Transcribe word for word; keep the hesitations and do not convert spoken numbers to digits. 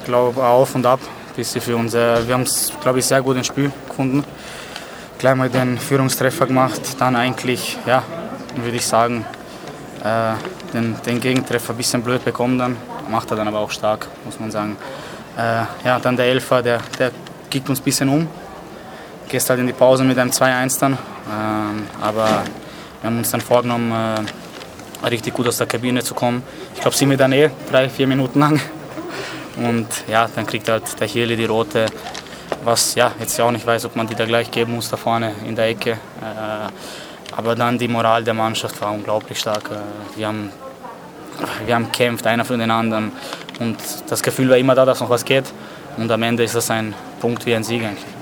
glaube auf und ab. Bisschen für uns. Wir haben es, glaube ich, sehr gut ins Spiel gefunden. Gleich mal den Führungstreffer gemacht, dann eigentlich, ja, würde ich sagen, äh, den, den Gegentreffer ein bisschen blöd bekommen dann. Macht er dann aber auch stark, muss man sagen. Äh, ja, dann der Elfer, der, der kickt uns ein bisschen um. Gehst halt in die Pause mit einem zwei eins dann. Ähm, aber wir haben uns dann vorgenommen, äh, richtig gut aus der Kabine zu kommen. Ich glaube, sind wir dann eh drei, vier Minuten lang. Und ja, dann kriegt halt der Chirli die rote, was ja jetzt ja auch nicht weiß, ob man die da gleich geben muss da vorne in der Ecke. Äh, aber dann die Moral der Mannschaft war unglaublich stark. Äh, wir haben, wir haben gekämpft, einer für den anderen. Und das Gefühl war immer da, dass noch was geht. Und am Ende ist das ein Punkt wie ein Sieg eigentlich.